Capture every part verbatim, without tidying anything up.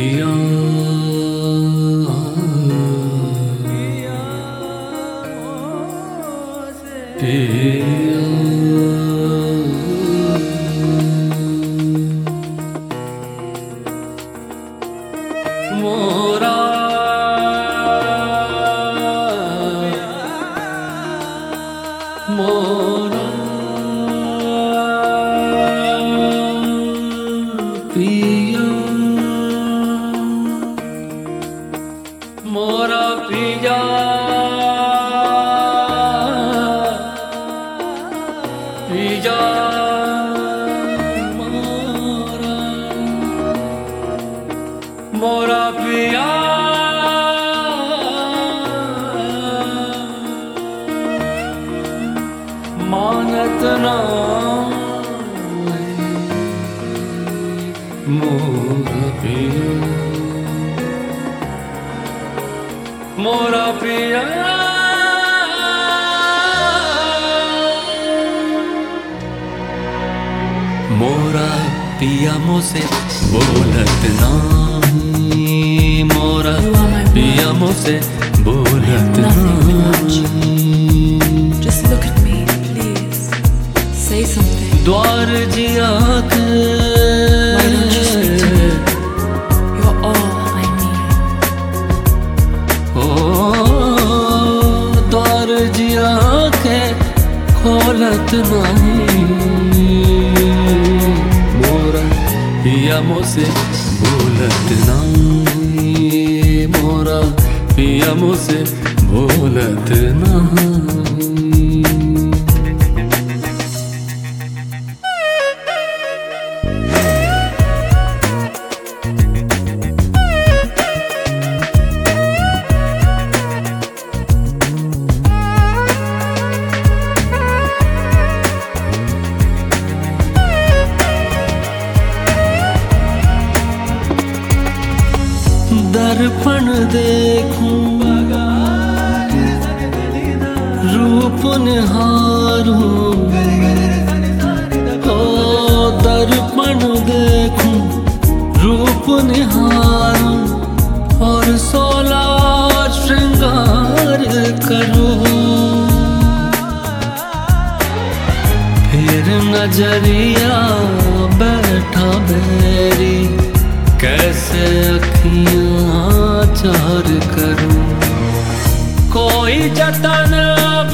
पिया पिया मोरा मोरा पिया मोरा पिया पिया मोरा मोरा पिया मानत ना मोरा पिया मोरा पिया मोरा पिया मुझसे बोलत नहीं, मोरा पिया मुझसे बोलत नहीं। Just look at me, please. Say something. द्वार जिया के Why don't you speak to me? You're all I need. ओ द्वार जिया के खोलत नहीं, मोरा पिया मुझसे बोलत नहीं, मोरा पिया मुझसे बोलत नहीं। दर्पण देखूं रूप निहारूं, ओ दर्पण देखूं रूप निहारूं और सोला श्रृंगार करूं, फिर नजरिया बैठा बैरी कैसे अखियां चार करूं, कोई जतन अब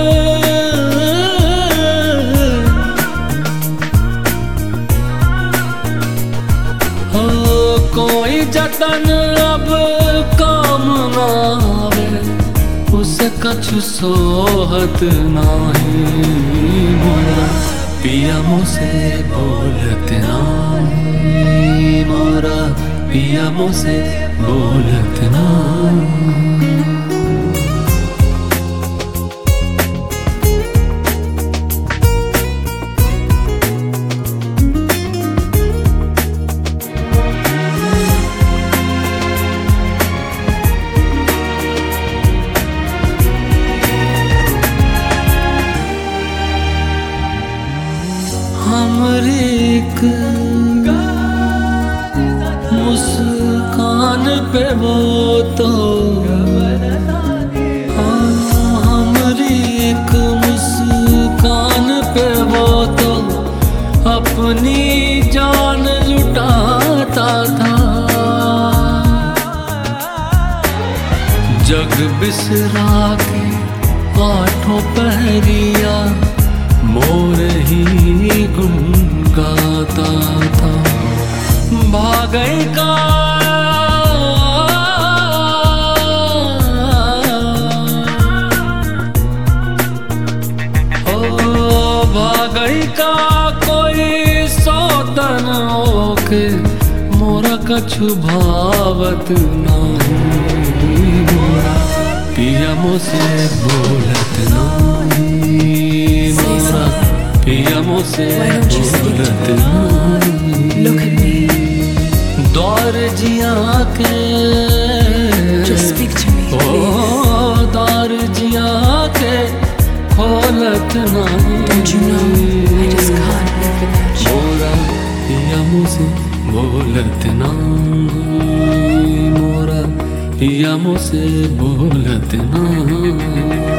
हो, कोई जतन अब काम ना आवे, उसे कछु सोहत नाही, मोरा पिया मुझसे बोलत नहीं, मोरा पिया मुझसे बोलत नहीं। हमरी एक मुस्कान पे वो तो, हाँ हमरी एक मुस्कान पे वो तो अपनी जान लुटाता था, जग बिसरा के आठों पहरिया मोर ही गुनगाता था, भागई का ओ भागई का कोई सौतन होके मोरा कछु भावत नहीं, मोरा पिया मुझसे बोलत नहीं, मोरा पिया मुझसे बोलत नहीं। Look at me. दौर जिया के Just speak to me, O please. दौर जिया के खोलत नहीं, Don't you know I just can't live without you? मोरा पिया मुझसे बोलत ना मोरा पिया मुझसे बोलत ना।